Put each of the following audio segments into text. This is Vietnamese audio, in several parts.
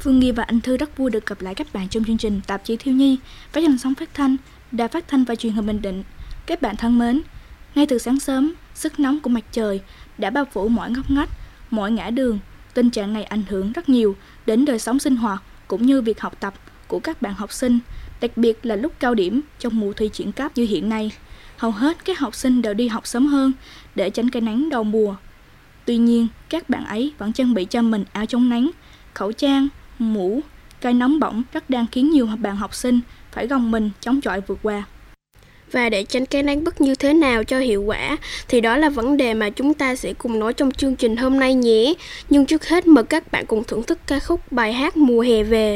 Phương Nghi và anh Thư rất vui được gặp lại các bạn trong chương trình Tạp chí Thiếu nhi phát trên sóng phát thanh, Đài Phát thanh và Truyền hình Bình Định. Các bạn thân mến, ngay từ sáng sớm, sức nóng của mặt trời đã bao phủ mọi ngóc ngách, mọi ngã đường. Tình trạng này ảnh hưởng rất nhiều đến đời sống sinh hoạt cũng như việc học tập của các bạn học sinh, đặc biệt là lúc cao điểm trong mùa thi chuyển cấp như hiện nay. Hầu hết các học sinh đều đi học sớm hơn để tránh cái nắng đầu mùa. Tuy nhiên, các bạn ấy vẫn trang bị cho mình áo chống nắng, khẩu trang, mũ. Cái nóng bỏng rất đang khiến nhiều bạn học sinh phải gồng mình chống chọi vượt qua. Và để tránh cái nắng bức như thế nào cho hiệu quả thì đó là vấn đề mà chúng ta sẽ cùng nói trong chương trình hôm nay nhé. Nhưng trước hết mời các bạn cùng thưởng thức ca khúc bài hát Mùa hè về.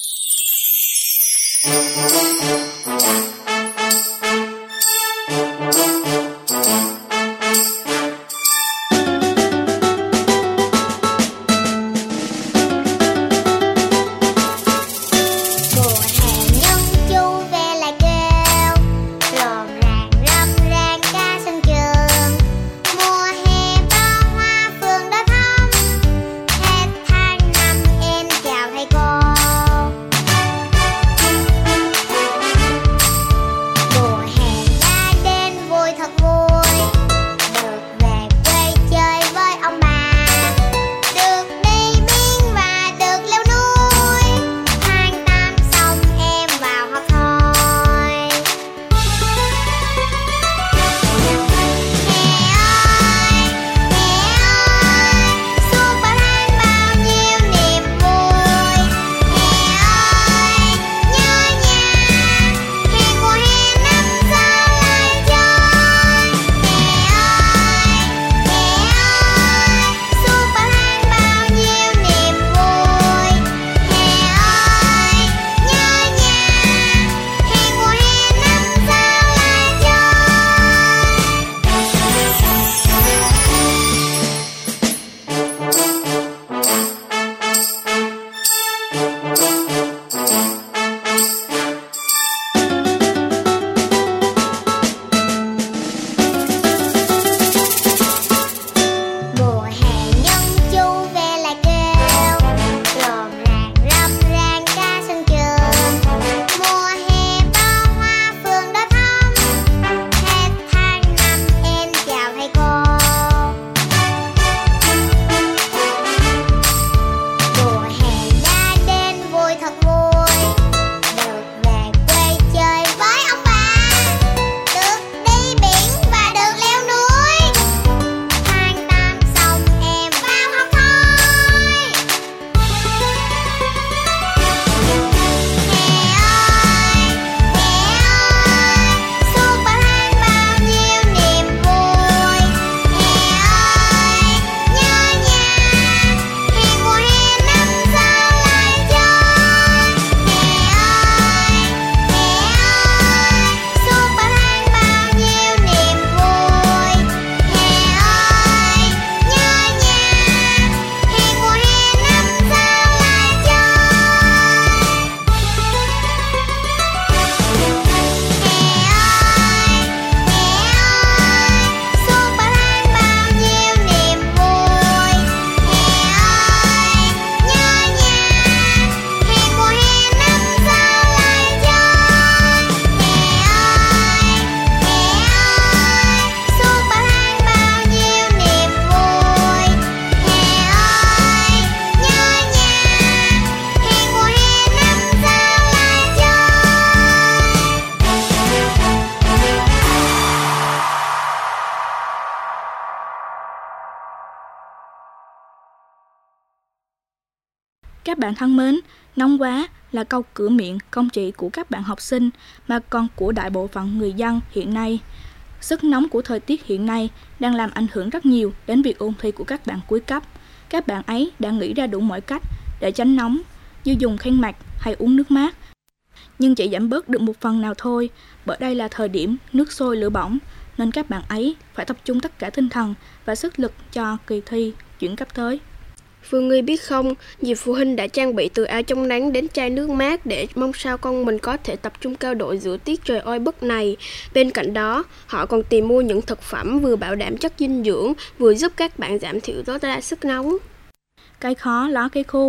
Các bạn thân mến, nóng quá là câu cửa miệng không chỉ của các bạn học sinh mà còn của đại bộ phận người dân hiện nay. Sức nóng của thời tiết hiện nay đang làm ảnh hưởng rất nhiều đến việc ôn thi của các bạn cuối cấp. Các bạn ấy đã nghĩ ra đủ mọi cách để tránh nóng, như dùng khăn mặt hay uống nước mát. Nhưng chỉ giảm bớt được một phần nào thôi, bởi đây là thời điểm nước sôi lửa bỏng, nên các bạn ấy phải tập trung tất cả tinh thần và sức lực cho kỳ thi chuyển cấp tới. Phương Nghi biết không, nhiều phụ huynh đã trang bị từ áo chống nắng đến chai nước mát để mong sao con mình có thể tập trung cao độ giữa tiết trời oi bức này. Bên cạnh đó, họ còn tìm mua những thực phẩm vừa bảo đảm chất dinh dưỡng, vừa giúp các bạn giảm thiểu tối đa sức nóng. Cái khó ló cái khôn,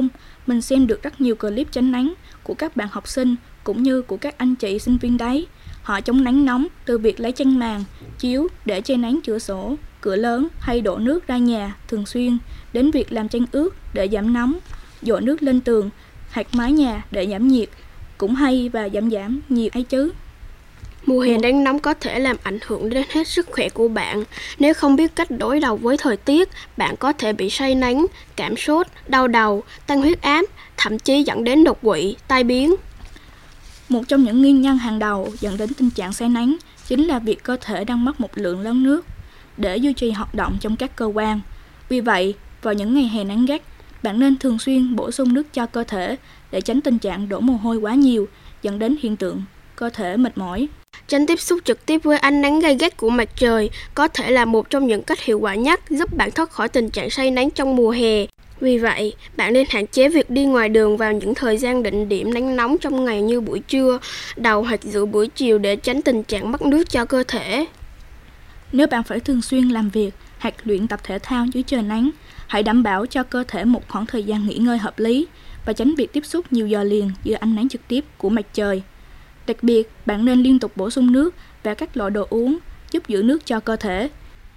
mình xem được rất nhiều clip tránh nắng của các bạn học sinh cũng như của các anh chị sinh viên đấy. Họ chống nắng nóng từ việc lấy chăn màn, chiếu để che nắng cửa sổ, cửa lớn hay đổ nước ra nhà thường xuyên, đến việc làm chăn ướt để giảm nóng, dội nước lên tường hoặc mái nhà để giảm nhiệt, cũng hay và giảm nhiệt ấy chứ. Mùa hè nắng nóng có thể làm ảnh hưởng đến hết sức khỏe của bạn. Nếu không biết cách đối đầu với thời tiết, bạn có thể bị say nắng, cảm sốt, đau đầu, tăng huyết áp, thậm chí dẫn đến đột quỵ, tai biến. Một trong những nguyên nhân hàng đầu dẫn đến tình trạng say nắng chính là việc cơ thể đang mất một lượng lớn nước để duy trì hoạt động trong các cơ quan. Vì vậy, vào những ngày hè nắng gắt, bạn nên thường xuyên bổ sung nước cho cơ thể để tránh tình trạng đổ mồ hôi quá nhiều, dẫn đến hiện tượng cơ thể mệt mỏi. Tránh tiếp xúc trực tiếp với ánh nắng gay gắt của mặt trời có thể là một trong những cách hiệu quả nhất giúp bạn thoát khỏi tình trạng say nắng trong mùa hè. Vì vậy, bạn nên hạn chế việc đi ngoài đường vào những thời gian đỉnh điểm nắng nóng trong ngày như buổi trưa, đầu hoặc giữa buổi chiều để tránh tình trạng mất nước cho cơ thể. Nếu bạn phải thường xuyên làm việc hoặc luyện tập thể thao dưới trời nắng, hãy đảm bảo cho cơ thể một khoảng thời gian nghỉ ngơi hợp lý và tránh việc tiếp xúc nhiều giờ liền dưới ánh nắng trực tiếp của mặt trời. Đặc biệt, bạn nên liên tục bổ sung nước và các loại đồ uống giúp giữ nước cho cơ thể.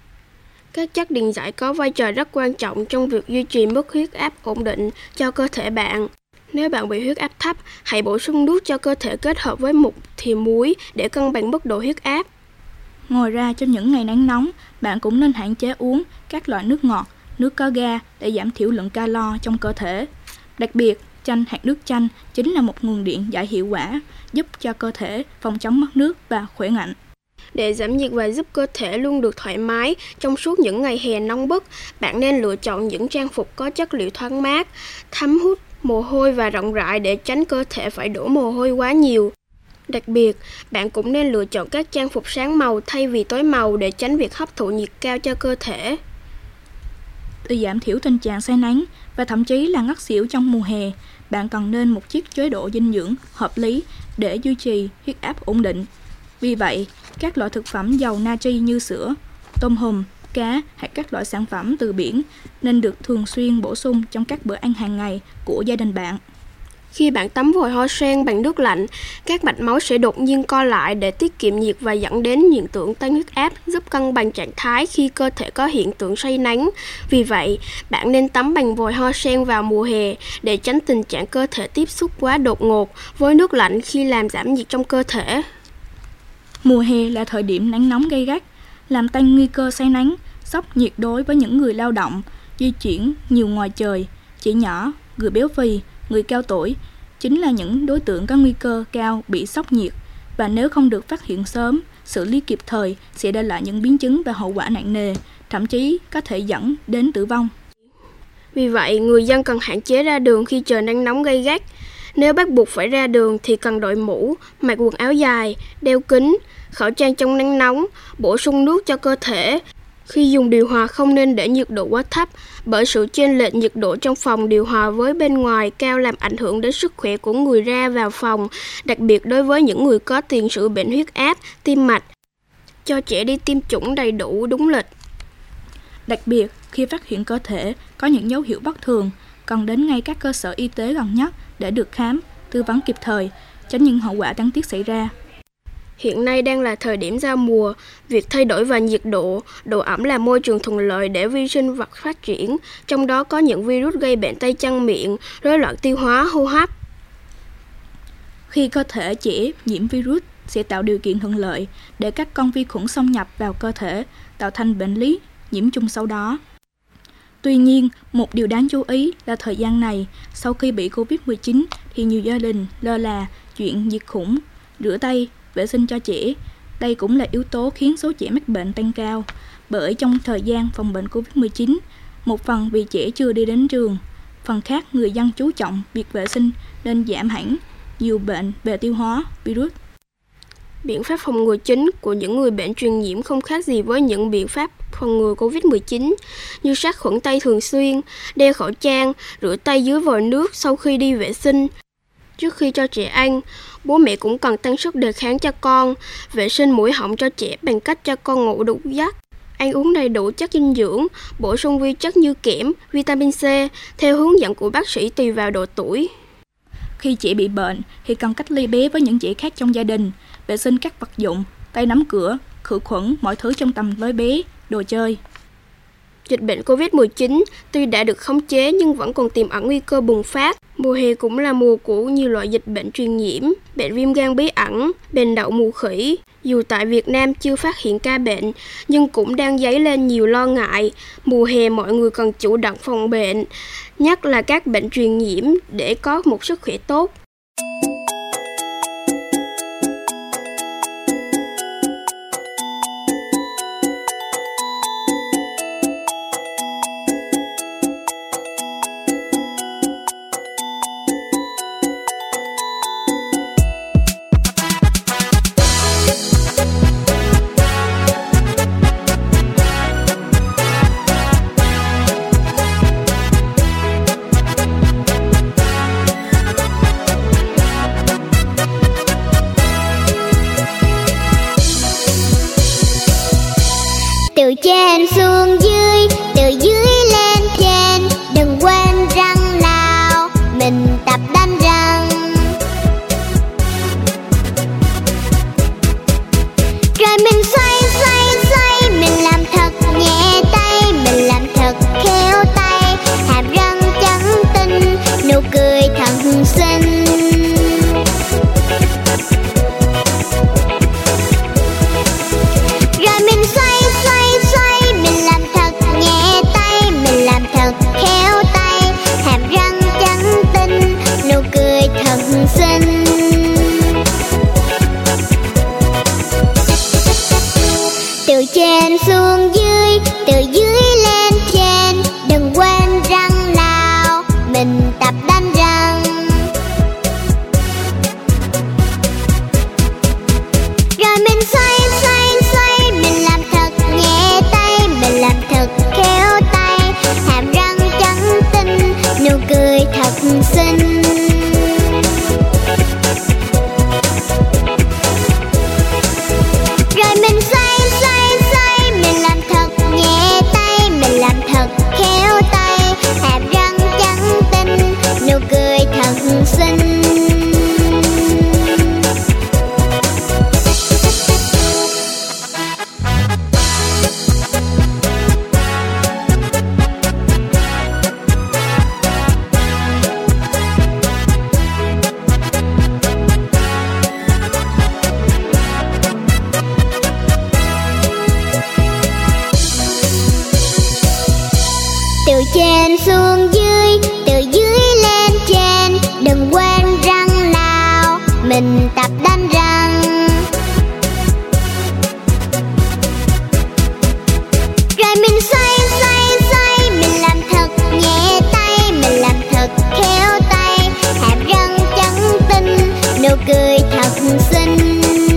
Các chất điện giải có vai trò rất quan trọng trong việc duy trì mức huyết áp ổn định cho cơ thể bạn. Nếu bạn bị huyết áp thấp, hãy bổ sung nước cho cơ thể kết hợp với một thìa muối để cân bằng mức độ huyết áp. Ngoài ra, trong những ngày nắng nóng, bạn cũng nên hạn chế uống các loại nước ngọt, nước có ga để giảm thiểu lượng calo trong cơ thể. Đặc biệt, chanh hoặc nước chanh chính là một nguồn điện giải hiệu quả, giúp cho cơ thể phòng chống mất nước và khỏe mạnh. Để giảm nhiệt và giúp cơ thể luôn được thoải mái trong suốt những ngày hè nóng bức, bạn nên lựa chọn những trang phục có chất liệu thoáng mát, thấm hút mồ hôi và rộng rãi để tránh cơ thể phải đổ mồ hôi quá nhiều. Đặc biệt, bạn cũng nên lựa chọn các trang phục sáng màu thay vì tối màu để tránh việc hấp thụ nhiệt cao cho cơ thể. Để giảm thiểu tình trạng say nắng và thậm chí là ngất xỉu trong mùa hè, bạn cần nên một chiếc chế độ dinh dưỡng hợp lý để duy trì huyết áp ổn định. Vì vậy, các loại thực phẩm giàu natri như sữa, tôm hùm, cá hoặc các loại sản phẩm từ biển nên được thường xuyên bổ sung trong các bữa ăn hàng ngày của gia đình bạn. Khi bạn tắm vòi hoa sen bằng nước lạnh, các mạch máu sẽ đột nhiên co lại để tiết kiệm nhiệt và dẫn đến hiện tượng tăng huyết áp, giúp cân bằng trạng thái khi cơ thể có hiện tượng say nắng. Vì vậy, bạn nên tắm bằng vòi hoa sen vào mùa hè để tránh tình trạng cơ thể tiếp xúc quá đột ngột với nước lạnh khi làm giảm nhiệt trong cơ thể. Mùa hè là thời điểm nắng nóng gay gắt, làm tăng nguy cơ say nắng, sốc nhiệt đối với những người lao động, di chuyển nhiều ngoài trời, trẻ nhỏ, người béo phì, người cao tuổi chính là những đối tượng có nguy cơ cao bị sốc nhiệt, và nếu không được phát hiện sớm, xử lý kịp thời sẽ để lại những biến chứng và hậu quả nặng nề, thậm chí có thể dẫn đến tử vong. Vì vậy, người dân cần hạn chế ra đường khi trời nắng nóng gay gắt. Nếu bắt buộc phải ra đường thì cần đội mũ, mặc quần áo dài, đeo kính, khẩu trang trong nắng nóng, bổ sung nước cho cơ thể. Khi dùng điều hòa không nên để nhiệt độ quá thấp, bởi sự chênh lệch nhiệt độ trong phòng điều hòa với bên ngoài cao làm ảnh hưởng đến sức khỏe của người ra vào phòng, đặc biệt đối với những người có tiền sử bệnh huyết áp, tim mạch. Cho trẻ đi tiêm chủng đầy đủ đúng lịch. Đặc biệt, khi phát hiện cơ thể có những dấu hiệu bất thường, cần đến ngay các cơ sở y tế gần nhất để được khám, tư vấn kịp thời, tránh những hậu quả đáng tiếc xảy ra. Hiện nay đang là thời điểm giao mùa, việc thay đổi về nhiệt độ, độ ẩm là môi trường thuận lợi để vi sinh vật phát triển, trong đó có những virus gây bệnh tay chân miệng, rối loạn tiêu hóa, hô hấp. Khi cơ thể trẻ nhiễm virus sẽ tạo điều kiện thuận lợi để các con vi khuẩn xâm nhập vào cơ thể, tạo thành bệnh lý nhiễm trùng sau đó. Tuy nhiên, một điều đáng chú ý là thời gian này, sau khi bị Covid-19 thì nhiều gia đình lơ là chuyện diệt khuẩn, rửa tay, vệ sinh cho trẻ. Đây cũng là yếu tố khiến số trẻ mắc bệnh tăng cao, bởi trong thời gian phòng bệnh Covid-19, một phần vì trẻ chưa đi đến trường, phần khác người dân chú trọng việc vệ sinh nên giảm hẳn nhiều bệnh về tiêu hóa, virus. Biện pháp phòng ngừa chính của những người bệnh truyền nhiễm không khác gì với những biện pháp phòng ngừa Covid-19 như sát khuẩn tay thường xuyên, đeo khẩu trang, rửa tay dưới vòi nước sau khi đi vệ sinh. Trước khi cho trẻ ăn, bố mẹ cũng cần tăng sức đề kháng cho con, vệ sinh mũi họng cho trẻ bằng cách cho con ngủ đủ giấc. ăn uống đầy đủ chất dinh dưỡng, bổ sung vi chất như kẽm, vitamin C theo hướng dẫn của bác sĩ tùy vào độ tuổi. Khi trẻ bị bệnh thì cần cách ly bé với những trẻ khác trong gia đình, vệ sinh các vật dụng, tay nắm cửa, khử khuẩn mọi thứ trong tầm với bé, đồ chơi. Dịch bệnh COVID-19 tuy đã được khống chế nhưng vẫn còn tiềm ẩn nguy cơ bùng phát. Mùa hè cũng là mùa của nhiều loại dịch bệnh truyền nhiễm, bệnh viêm gan bí ẩn, bệnh đậu mùa khỉ. Dù tại Việt Nam chưa phát hiện ca bệnh, nhưng cũng đang dấy lên nhiều lo ngại. Mùa hè mọi người cần chủ động phòng bệnh, nhất là các bệnh truyền nhiễm để có một sức khỏe tốt. Từ trên xuống dưới, từ dưới lên trên, đừng quên răng nào, mình tập đánh răng. Rồi mình xoay xoay xoay, mình làm thật nhẹ tay, mình làm thật khéo tay, hàm răng trắng tinh, nụ cười thật xinh. Rồi mình xoay xoay xoay, mình làm thật nhẹ tay, mình làm thật khéo tay, hàm răng trắng tinh, nụ cười thật xinh. Từ trên xuống dưới, từ dưới lên trên, đừng quên răng nào, mình tập đánh răng. Rồi mình xoay xoay xoay, mình làm thật nhẹ tay, mình làm thật khéo tay, hàm răng trắng tinh, nụ cười thật xinh. Rồi mình xoay xoay xoay, mình làm thật nhẹ tay, mình làm thật khéo tay, hàm răng trắng tinh, nụ cười thật xinh. Từ trên xuống dưới, từ dưới lên trên, đừng quên răng nào, mình tập đánh răng. Rồi mình xoay xoay xoay, mình làm thật nhẹ tay, mình làm thật khéo tay, hàm răng trắng tinh, nụ cười thật xinh.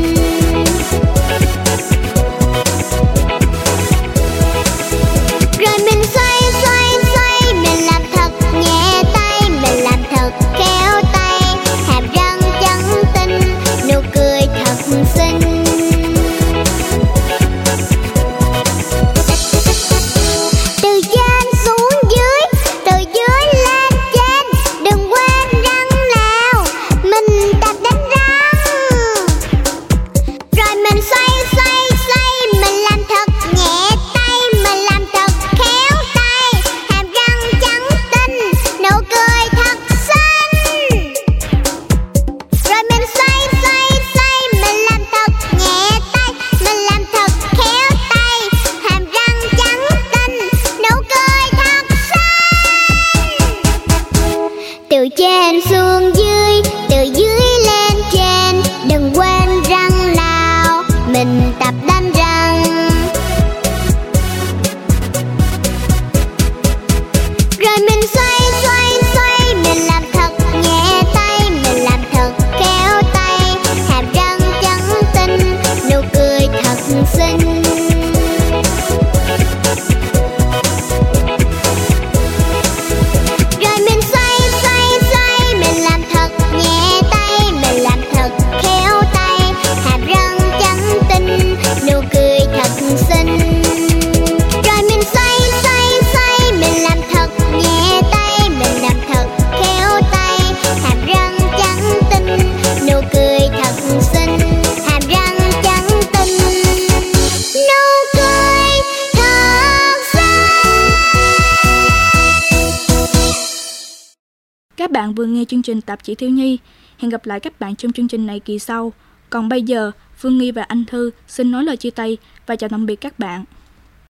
Rồi mình xoay xoay xoay, mình làm thật nhẹ tay, mình làm thật khéo tay, hàm răng trắng tinh, nụ cười thật xinh. Từ trên xuống dưới, từ dưới lên trên, đừng quên răng nào, mình tập đánh răng. Rồi mình xoay xoay xoay, mình làm thật nhẹ tay, mình làm thật khéo tay, hàm răng trắng tinh, nụ cười thật xinh. Rồi mình xoay xoay xoay, mình làm thật nhẹ tay, mình làm thật khéo tay, hàm răng trắng tinh, nụ cười thật xinh. Từ trên xuống dưới, từ dưới lên trên, đừng quên răng nào, mình tập đánh răng. Rồi mình xoay xoay xoay, mình làm thật nhẹ tay, mình làm thật khéo tay, hàm răng trắng tinh, nụ cười thật xinh. Rồi mình xoay xoay xoay, mình làm thật nhẹ tay, mình làm thật khéo tay, hàm răng trắng tinh, nụ Các bạn vừa nghe chương trình Tạp chí Thiếu nhi. Hẹn gặp lại các bạn trong chương trình này kỳ sau. Còn bây giờ, Phương Nghi và Anh Thư xin nói lời chia tay và chào tạm biệt các bạn.